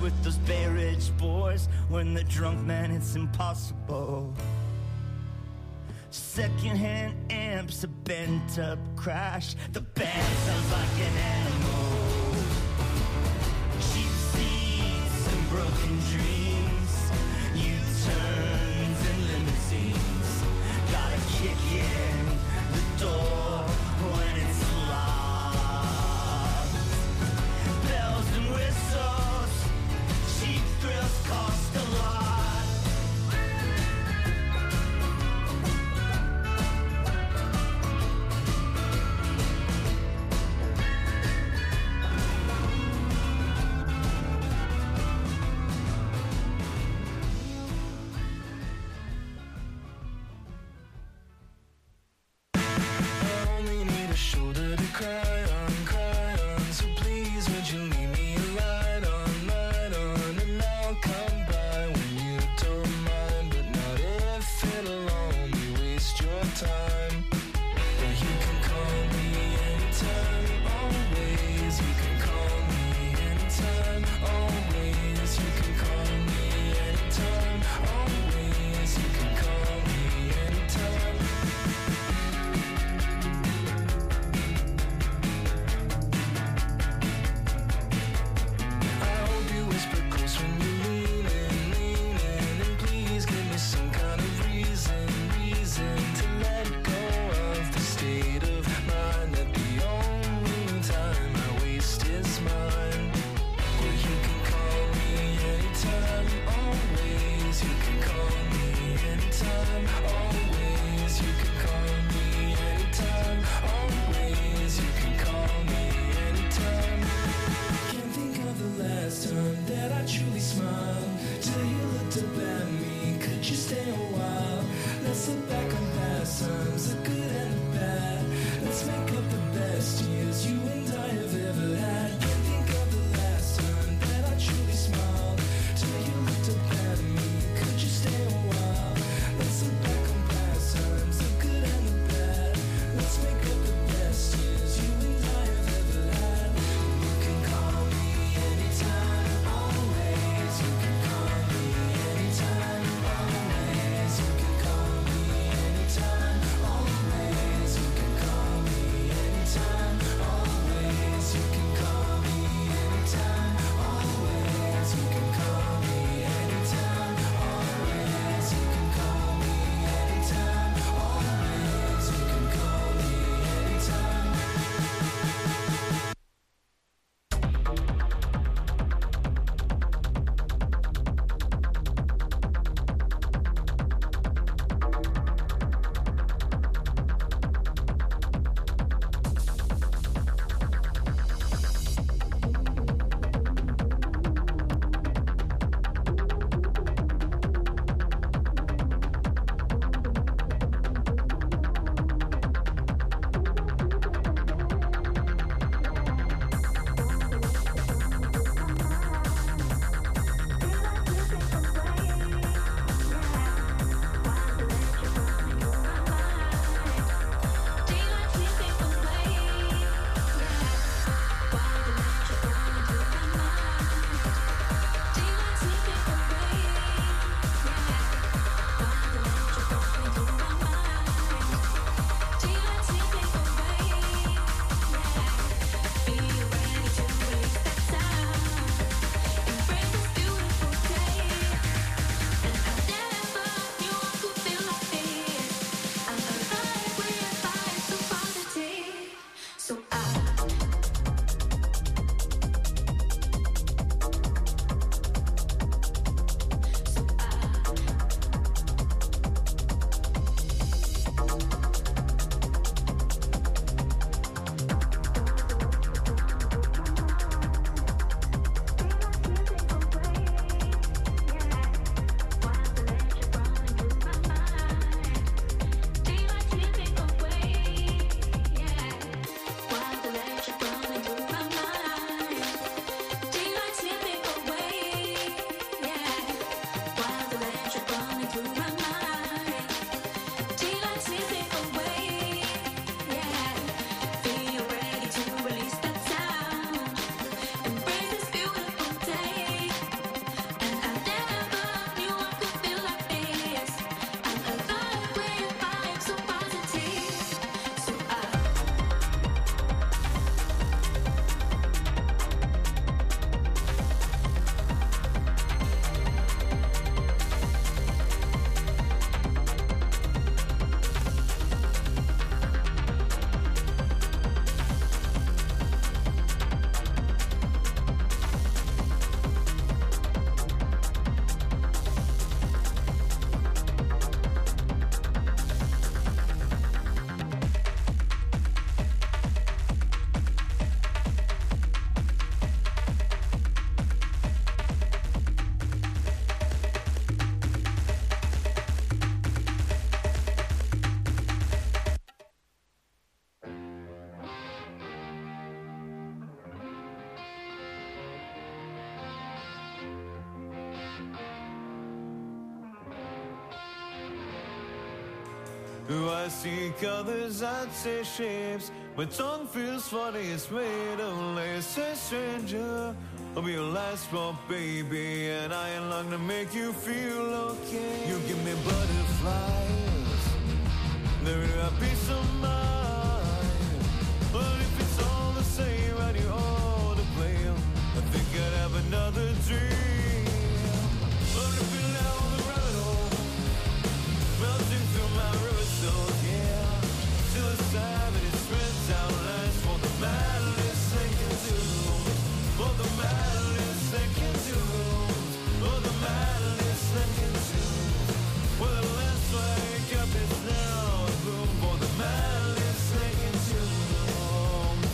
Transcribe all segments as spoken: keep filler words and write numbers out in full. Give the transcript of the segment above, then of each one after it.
with those Bay Ridge boys. When the drunk man, it's impossible. Secondhand amps, a bent up crash. The band sounds like an animal. Cheap seats and broken dreams. U-turns and limousines. Gotta kick in the door when it's locked. Bells and whistles, cheap thrills cost a lot. I seek others, I'd say shapes. My tongue feels funny, it's made of lace. A stranger, I'll be your last spot, baby. And I ain't long to make you feel okay. You give me butterflies, there will be peace of mind. But if it's all the same and you're all to blame, I think I'd have another dream. But if you down the rabbit hole, melting through my river soul, yeah. Till the Sabbath it spreads out lines for the madness sinking to rooms. For the madness sinking to rooms. For the madness sinking to rooms. Well, let's wake up, it's now room for the madness sinking to rooms.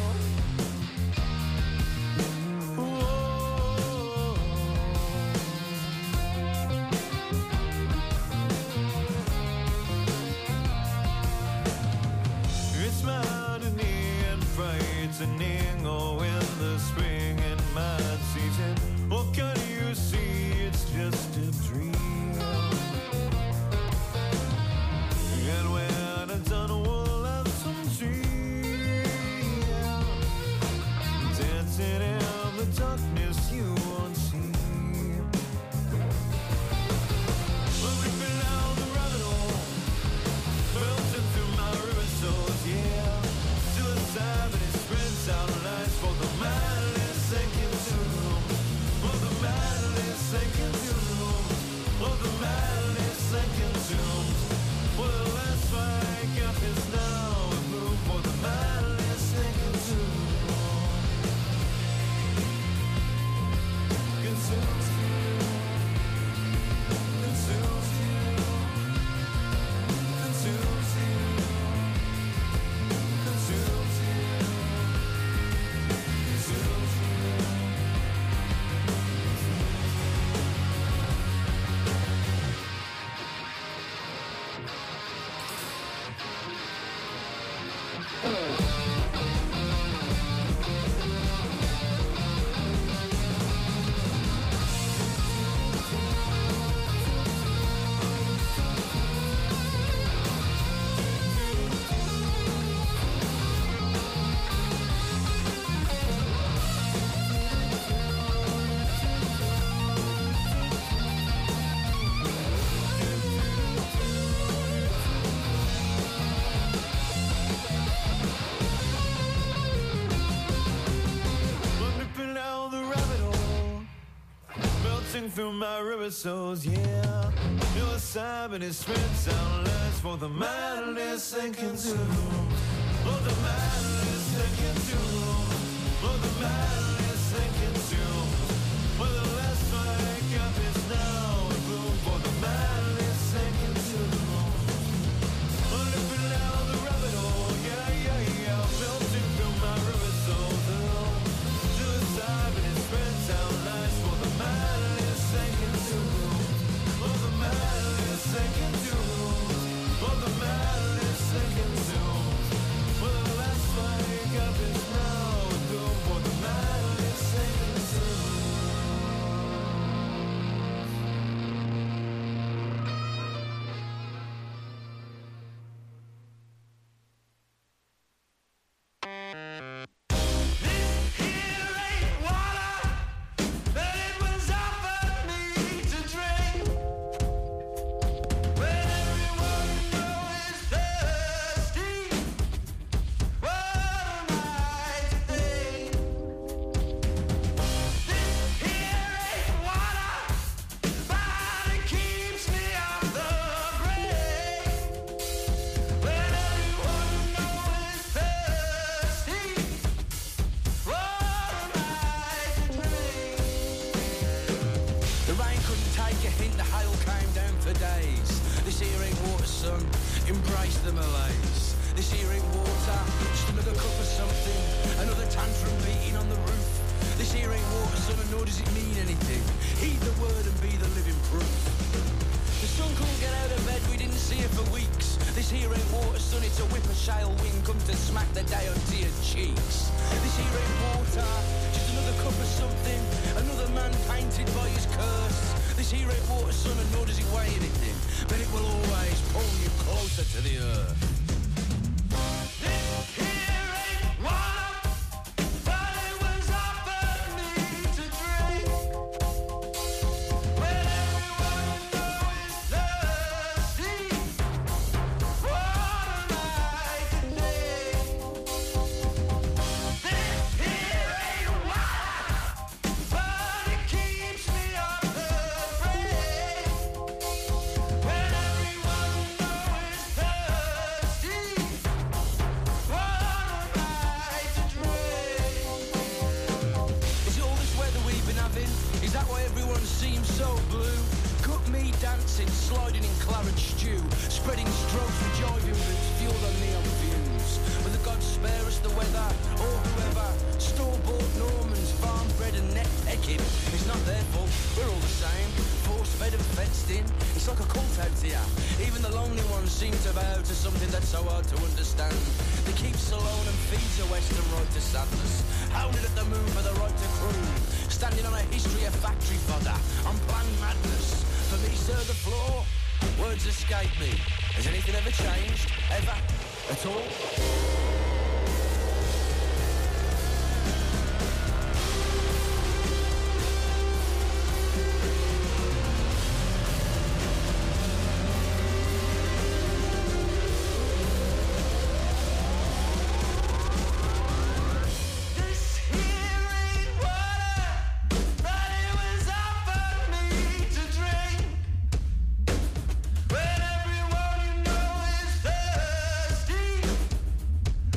It's maddening and frightening, oh, in the spring and mad season. What can you see? It's just a dream. And when I'm done, we'll have some tea. Dancing in the darkness you won't see. We'll rip it down the rabbit hole, melting through my river souls, yeah. Till the Sabbath it spreads out lines for the madness sinking to rooms. For the madness sinking to rooms. For the madness sinking to rooms. Well, let's wake up, it's now a room for the madness sinking to rooms. Consumes you. Consumes you. Consumes you. Consumes you. Consumes you. Ripping down the rabbit hole, melting through my river souls, yeah. Till the Sabbath it spreads out lines for the madness sinking to rooms. For the madness sinking to rooms. For the madness sinking to rooms. For the last wake up is now a room for the madness sinking to rooms. Ripping down the rabbit hole, yeah, yeah, yeah. Melting through my river souls, oh. Till the Sabbath it spreads out lines for the madness sinking to rooms. For the madness sinking to rooms. For the madness sinking to rooms. For the last wake up is now a room for the madness sinking to rooms. This here ain't water, but it was offered me to drink. When everyone knows thirsty, what am I to think? This here ain't water, but it keeps me off the brink. When everyone knows thirsty, what am I to drink? The rain couldn't take a hint, the hail came down for days. This here ain't water, son, embrace the malaise. This here ain't water, just another cup of something. Another tantrum beating on the roof. This here ain't water, son, and nor does it mean anything. Heed the word and be the living proof. The sun couldn't get out of bed, we didn't see it for weeks. This here ain't water, son, it's a whip of shale wind come to smack the day onto your cheeks. This here ain't water, just another cup of something. Another man painted by his curse. This here ain't water, son, and nor does it weigh anything, but it will always pull you closer to the earth. This here ain't water, but it was offered me to drink. When everyone you know is thirsty, what am I to drink? This here ain't water, but it keeps me off the break. When everyone you know is thirsty, what am I to drink? Is it all this weather we've been having? Is that why everyone seems so blue? Cut me dancing, sliding in claret stew, spreading strokes with jiving boots, fueled on neon fumes. But the gods spare us the weather, or whoever. Store-bought Normans, farm-bred and net-pecking. It's not their fault, we're all the same. Force-fed and fenced in, it's like a cult out here. Even the lonely ones seem to bow to something that's so hard to understand. They keep alone and feeds a western right to sadness. Hounded at the moon for the right to croon. Standing on a history of factory fodder, on planned madness. For me, sir, the floor, words escape me. Has anything ever changed? Ever? At all? This here ain't water, but it was offered me to drink. When everyone you know is thirsty,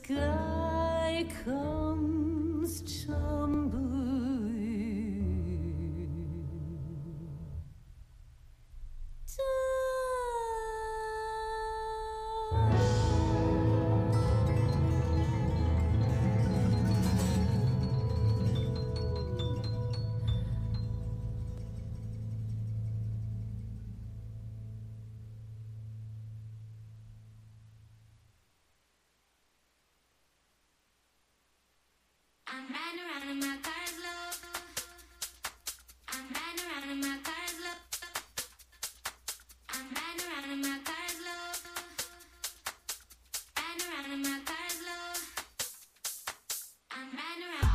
sky comes tumbling I'm riding around in my car slow. I'm riding around in my car slow. I'm riding around in my car slow. Riding around in my car slow. I'm riding around.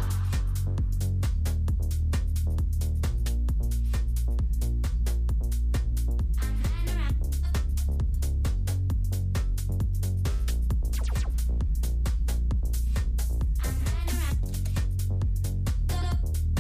I'm riding around. I'm riding around.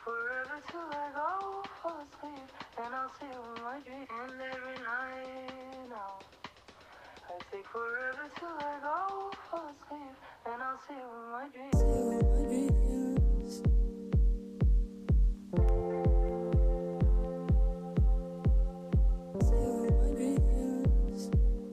forever till I go fall asleep, and I'll see you in my dream. And every night now, I take forever till I go fall asleep, and I'll see you in my dreams. See you in my dreams. See you in my dreams.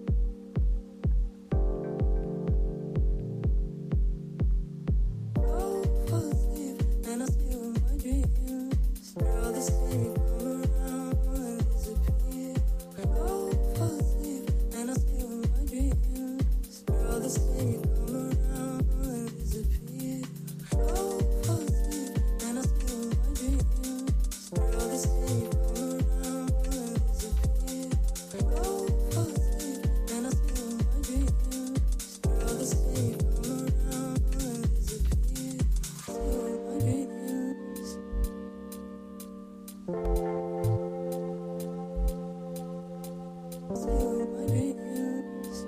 Go fall asleep, and I'll see you in my dreams. Girl, this way you come around and disappear. Go fall asleep, and I'll see you in my dreams. Girl, this way you come around and disappear. Go fall asleep, and I'll see you in my dreams. Girl, this way you come around and disappear. Go fall asleep, and I'll see you in my dreams. Girl, this way you come around and disappear. See you in my dreams. See you in my dreams.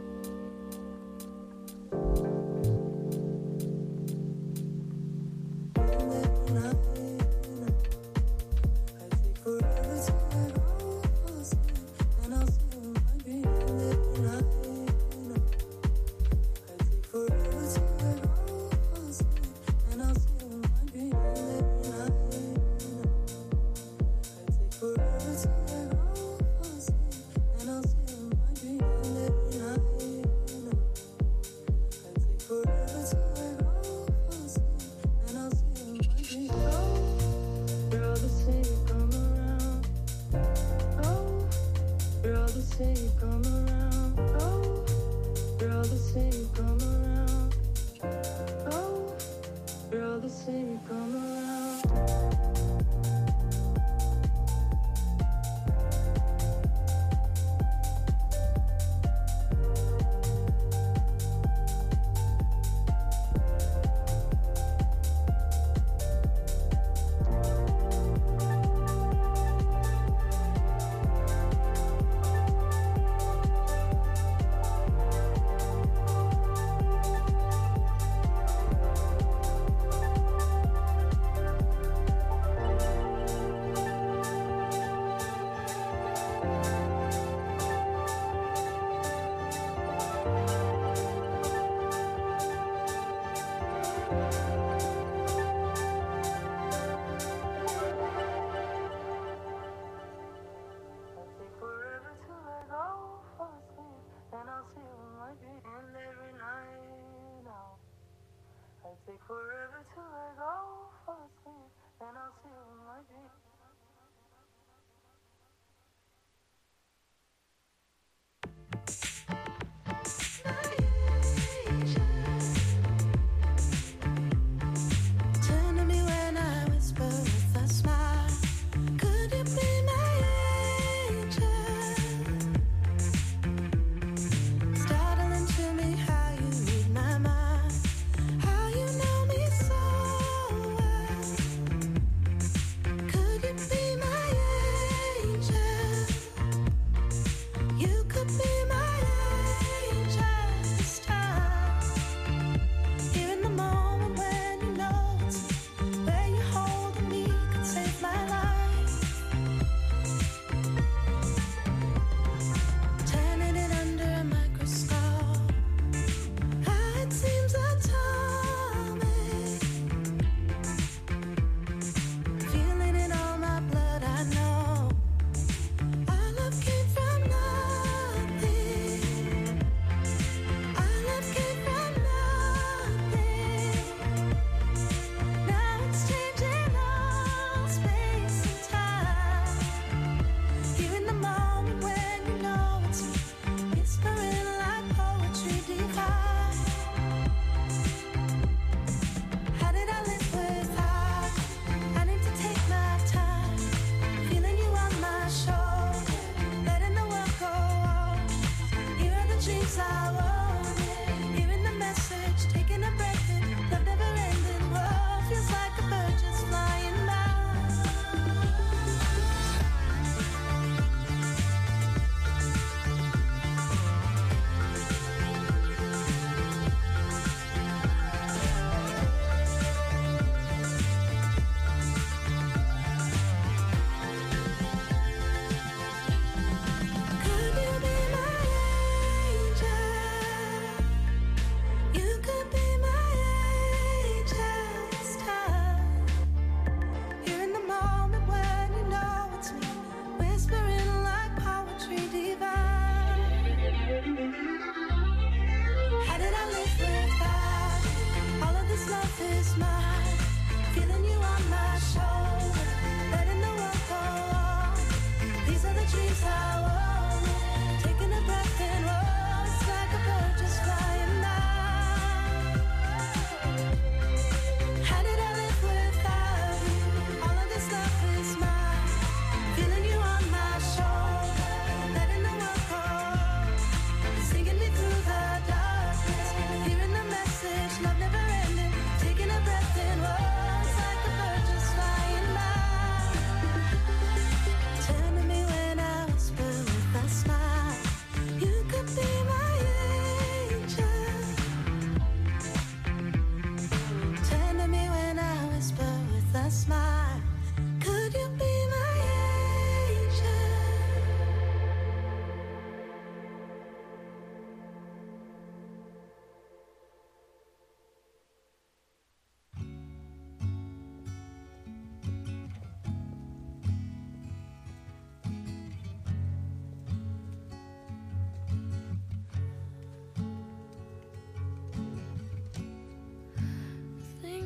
And every night, I take forever till I go fall asleep, and I'll see you in my dreams. And every night, I take forever till I go fall asleep, and I'll see you in my dreams. And every night, I take forever till I go fall asleep, and I'll see you in my dreams. And every night, I take forever till I go fall asleep, and I'll see you in my dreams. Oh, girl, the say you come around. Oh, girl, the say you come around. Oh, girl, the say you come around. Oh, girl, the say you come around.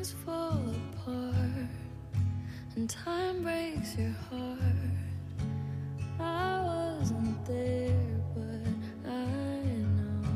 things fall apart and time breaks your heart. I wasn't there, but I know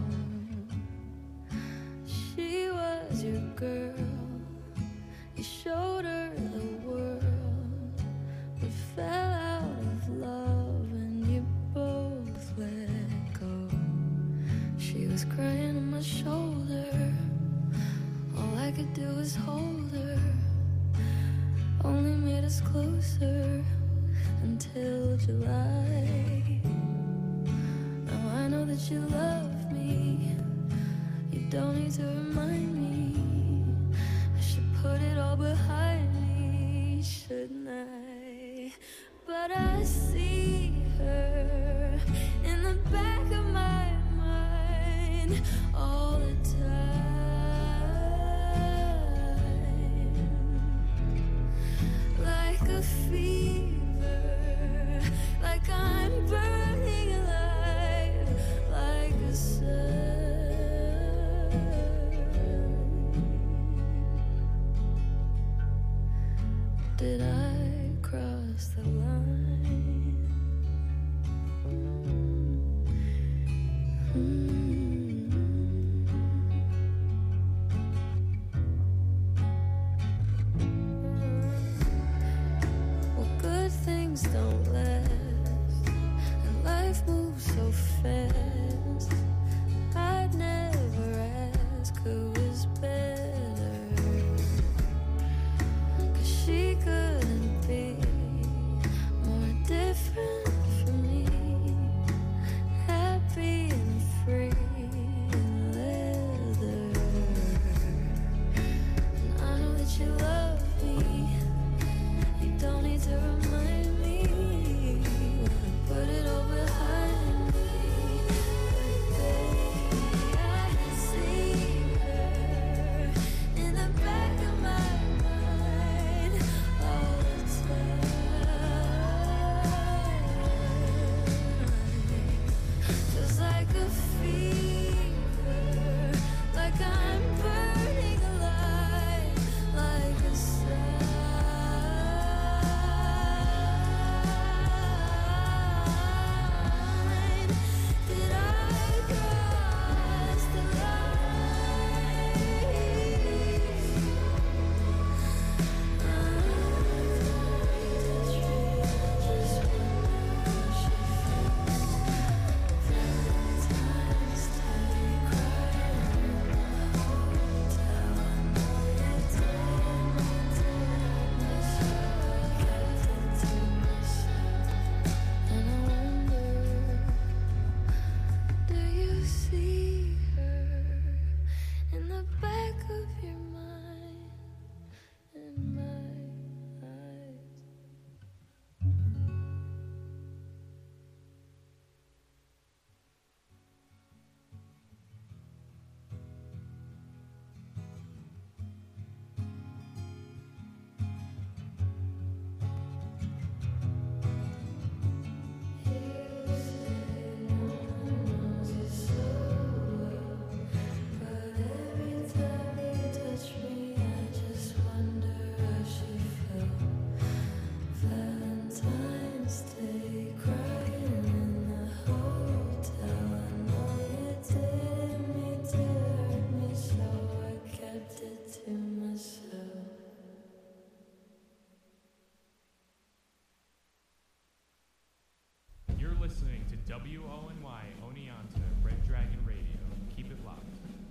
she was your girl. You showed her the world, but fell out of love and you both let go. She was crying on my shoulder, all I could do was hold her. Only made us closer until July. Now I know that you love me, you don't need to remind me. I should put it all behind me, shouldn't I? But I see her in the back of my mind all the time. Like a fever, like I'm burning alive, like a sun. Did I cross the line? Mm. Well, good things don't last, and life moves so fast. I'd never ask who is better, 'cause she couldn't be more different from me. Happy and free and leather. And I know that you love me, you don't need to remind me. Wanna put it all behind me. But baby, I see her in the back of my mind all the time. Just like a fever, like I'm burning alive, like a sign. Did I cross the line? And I wonder, do you see her in the back of your mind, in my eyes? But every time you touch me, I just wonder how she felt. Valentine's Day, crying in the hotel. I know you didn't mean to hurt me, so I kept it to myself. You're listening to W O N Y Oneonta Red Dragon Radio. Keep it locked.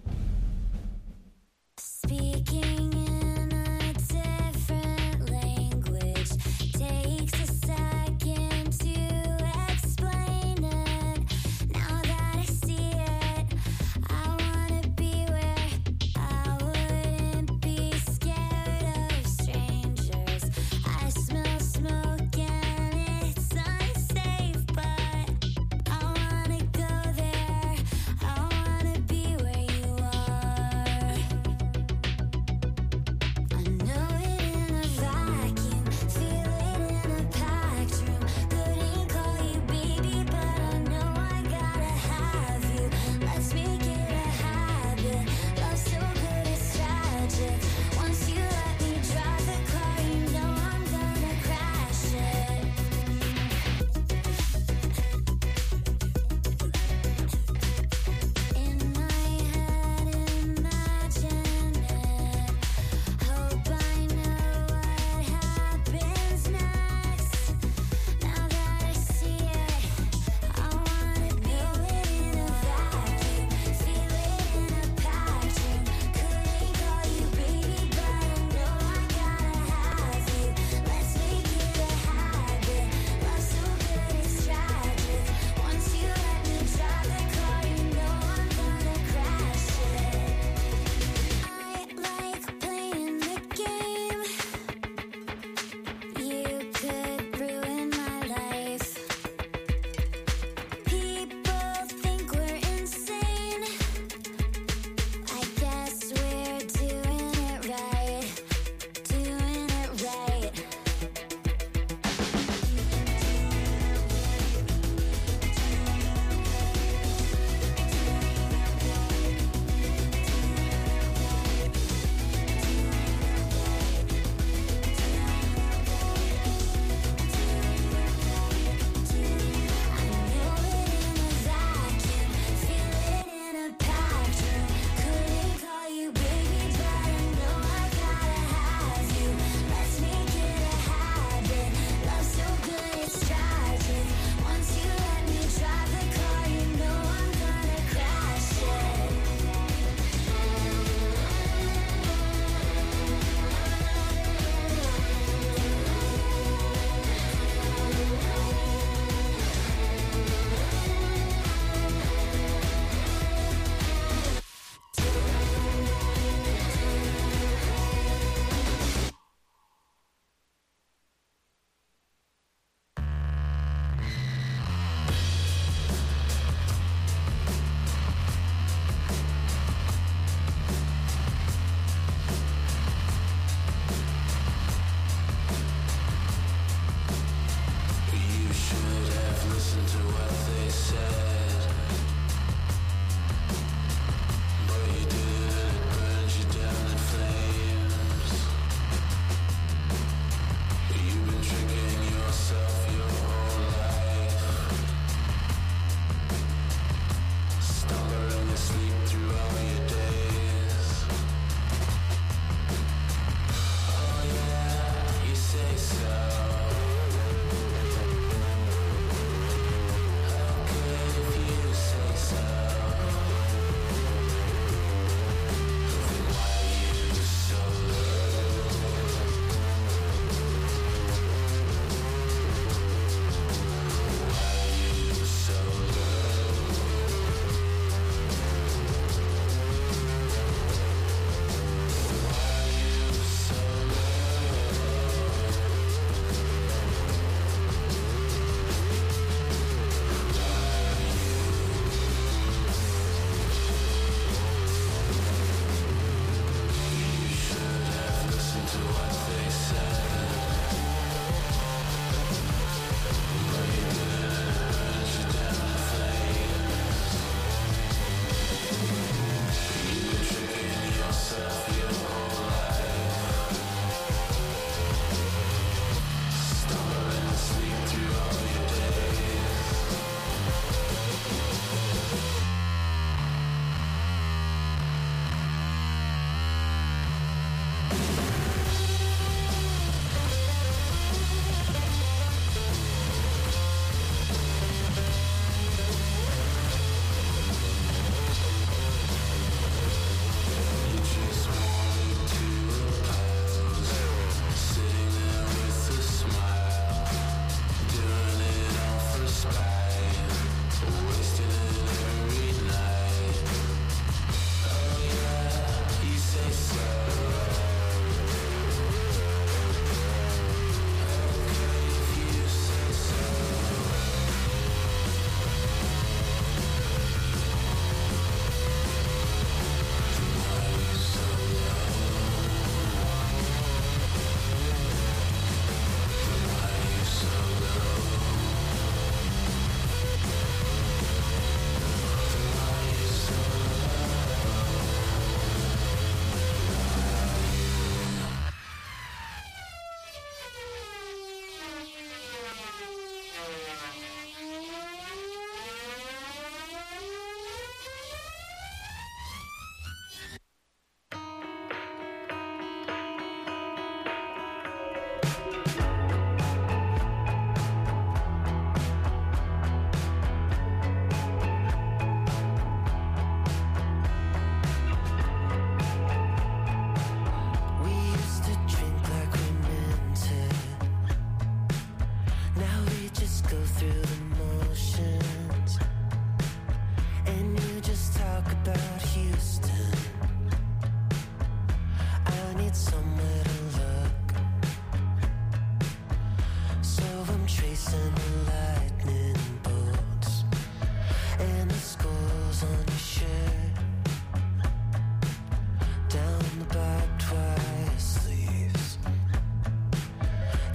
Speaking in a different language takes a second to explain it. Now that I see it, I wanna be where I wouldn't be scared of strangers. I smell smoke and it's unsafe, but I wanna go there.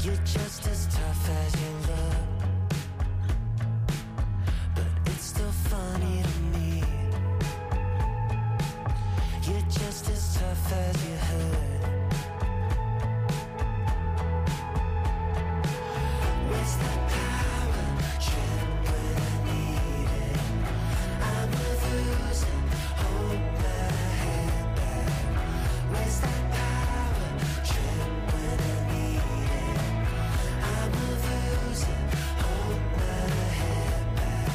You're just as tough as you look, but it's still funny to me. You're just as tough as you hurt. Where's that power trip when I need it? I'm losing, hold my head back. Where's that power trip when I need it? I'm losing, hold my head back.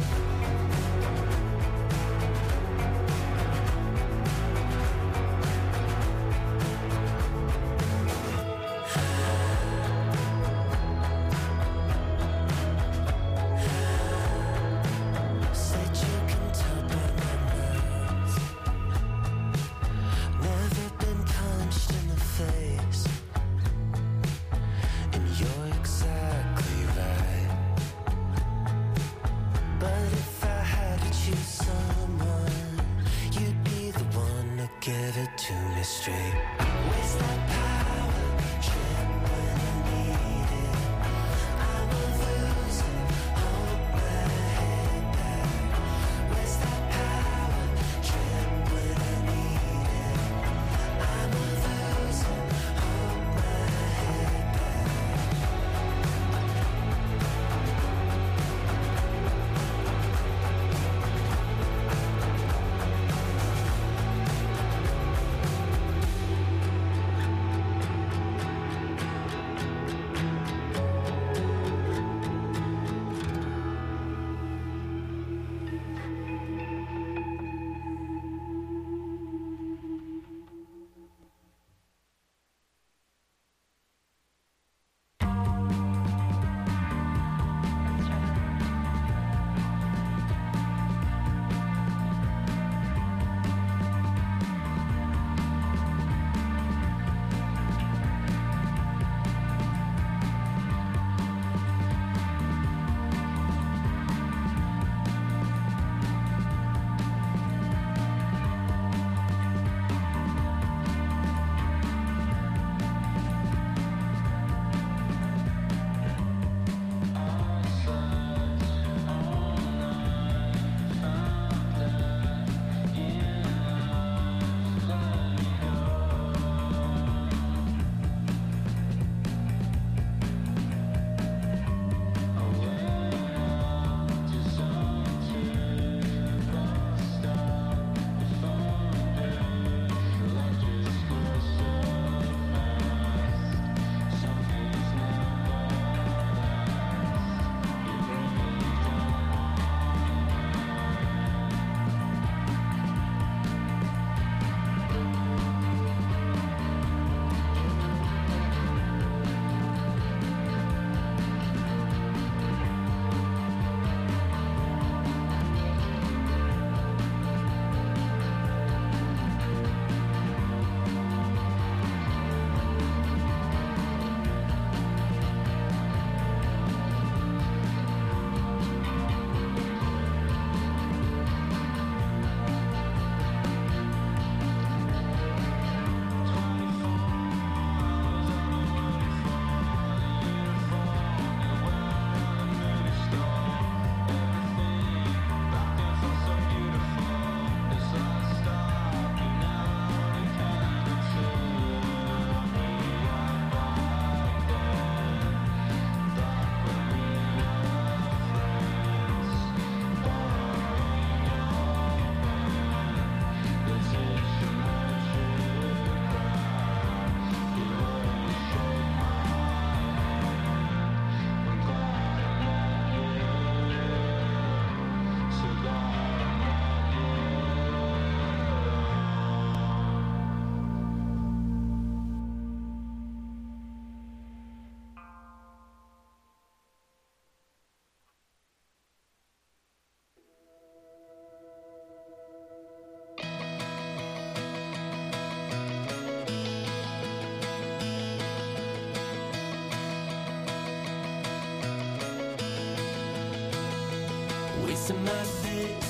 Said you can tell by my nerves. Never been punched in the face, and you're exactly right. But if I had to choose someone, you'd be the one to give it to me straight. Where's that power trip when I need it? I'm losing, hold my head back. Where's that power trip when I need it? I'm losing, hold my head back. Wasting my days,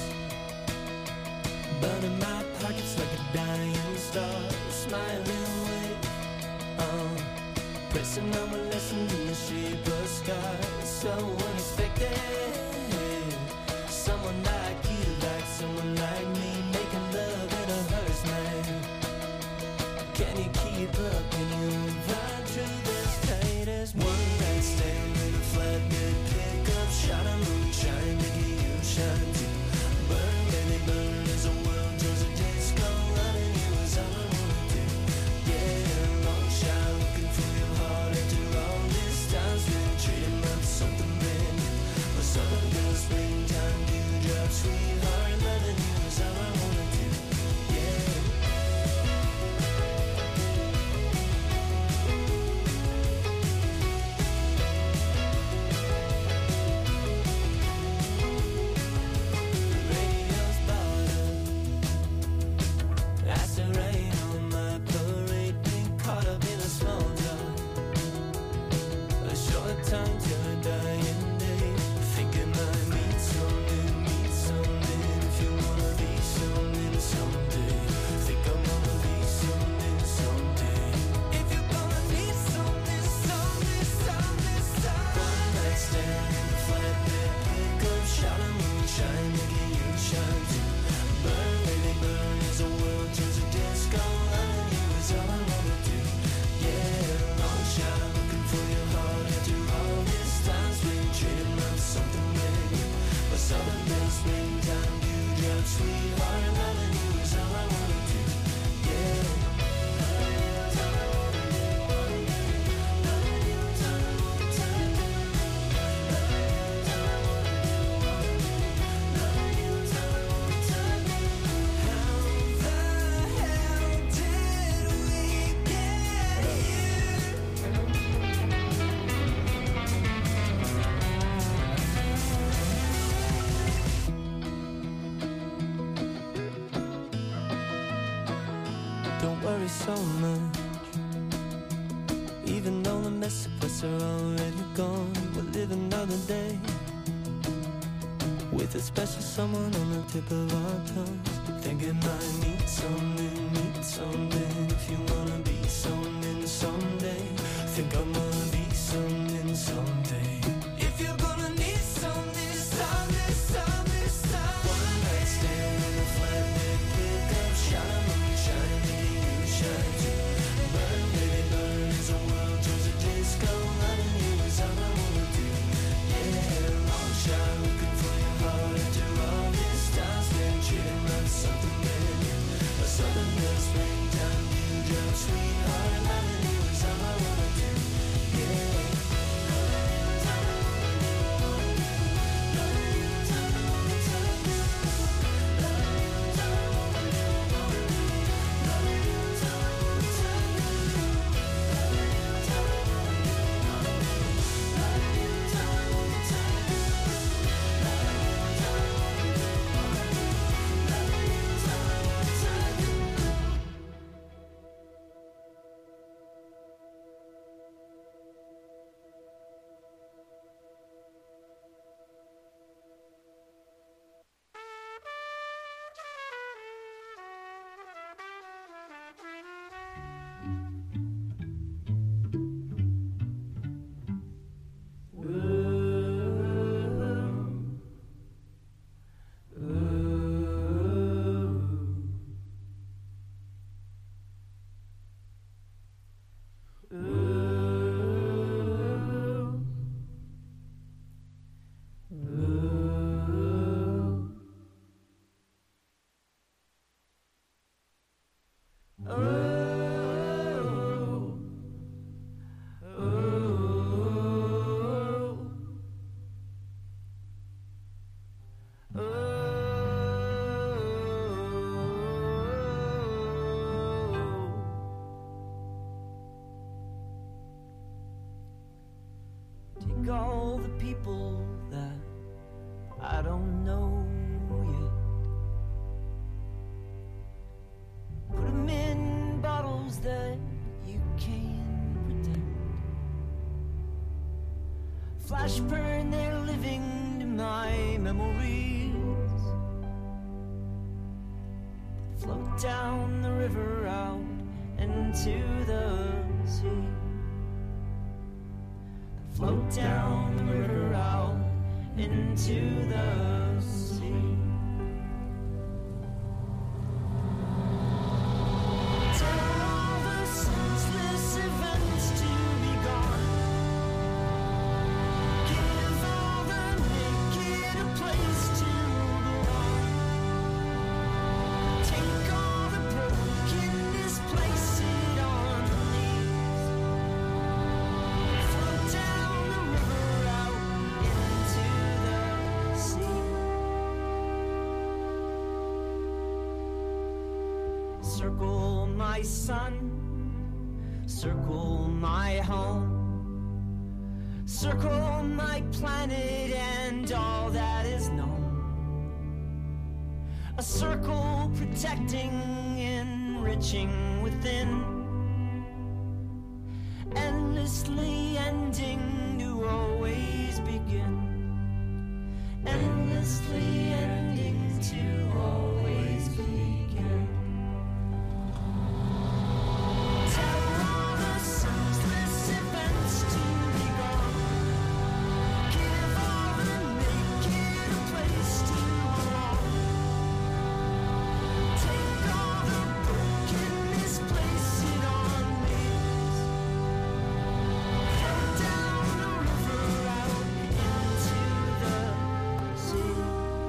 burning my pockets like a dying star, smiling away, uh, pressing now we're lessened in the shape of sky. So unexpected. Someone like you, like someone like me, making love in a hearse, man. Can you keep up? Can you ride through this tight as one night stand with a flatbed pickup shot of moonshine, making you shine too. Burn, baby, burn as the world turns to disco. Loving you is all I wanna do. Yeah, long shot looking for your heart after all this time spent trading up something brand new. But summer girl, springtime, dewdrop, sweetheart, loving you is all I wanna do. Yeah. Radio's bought up. Acid rain on my parade, been caught up in a small talk. A short time till a dying day. Thinking I need something, need something. If you wanna be something someday, think I'm gonna be something someday. If you're gonna need something, something, something, something. One night stand in the flatbed pickup, shot of moonshine, making you shine too. Burn, baby, burn as the world turns to disco. Loving you is all I wanna do. Yeah, long shot looking for your heart after all this time spent trading up something brand new. But summer bell, springtime, dewdrop, sweetheart, loving you is all I wanna do. Yeah. Loving you is all I wanna do. Loving you is all I wanna do. Loving you is all I wanna do. Loving you is all I wanna do. How the hell did we get here? Don't worry so much. Even though the mess of us are already gone, we'll live another day with a special someone on the tip of our tongues. Thinking I need something, need something. If you wanna be something someday, think I'm gonna be something someday. If you're gonna need something, something, something, something. One night stand in a flatbed pickup, shot of moonshine, making you shine too. Burn, baby, burn as the world turns to disco. Loving you is all I wanna do. Yeah, long shot looking for your heart after all this time spent trading up something brand new. A southern bell, springtime, dewdrop, sweetheart, loving you is all I wanna do. Yeah. Loving you is all I wanna do. Loving you is all I wanna do. Loving you is all I wanna do. Loving you is all I wanna do. Loving you is all I wanna do. Loving you is all I wanna do. Loving you is all I wanna do. Loving you is all I wanna do. Take all the people that I don't know yet, put them in bottles that you can't pretend, flash burn their living to my memories, float down the river out into the sea. float down the river out into the sea. Tell all the senseless events to be gone. Give all the naked a place to belong. Take all the broken, displace it on the knees. Float down the river out into the sea. Circle my sun, circle my home, circle my planet and all that is known. A circle protecting, enriching within, endlessly ending to always begin, endlessly ending to always begin. Tell all the senseless events to be gone. Give all the naked a place to belong. Take all the broken, misplace it on wings. Float down the river out into the sea.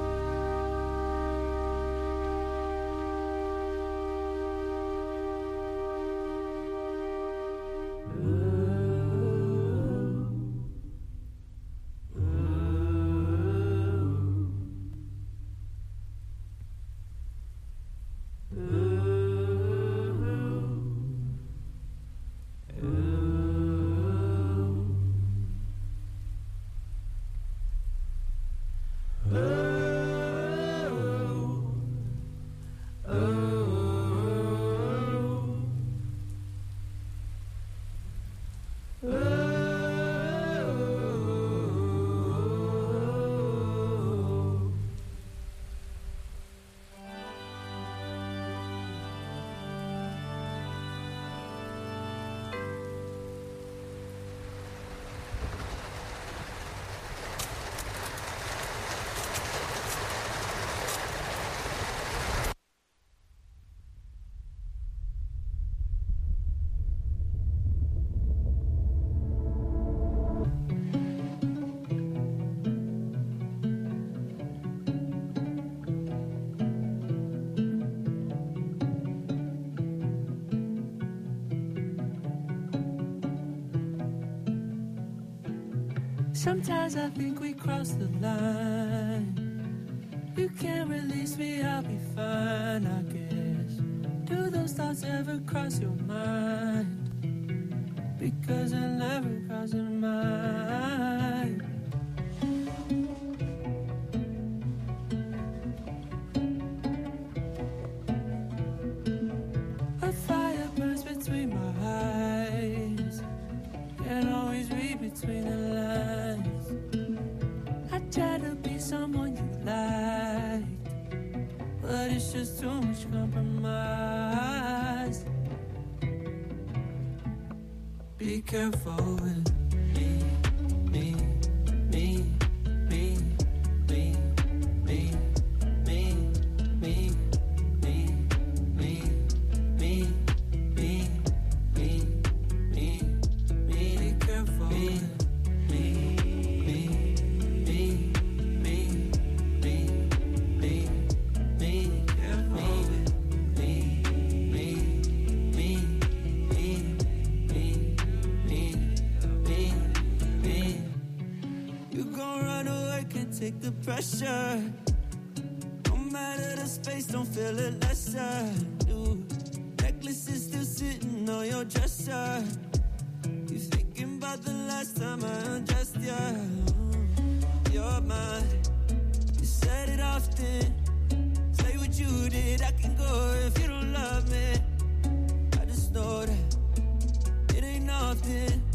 Sometimes I think we crossed the line. You can't release me, I'll be fine, I guess. Do those thoughts ever cross your mind? Because I never cross your mind. A fire burns between my eyes. Can't always read between the lines. I try to be someone you liked, but it's just too much compromise. Be careful with me, me, me, me, me, me, me, me, me, me, me, me, me, me, me. Be careful with me, me, me, me, me, me, me. Careful with me, me, me, me, me, me, me, me. You gon' run away, can't take the pressure. No matter the space, don't feel it lesser. Dude, necklace is still sitting on your dresser. You thinking about the last time I undressed you? You're mine. You said it often. Say what you did. I can go if you don't love me. I just know that it ain't often.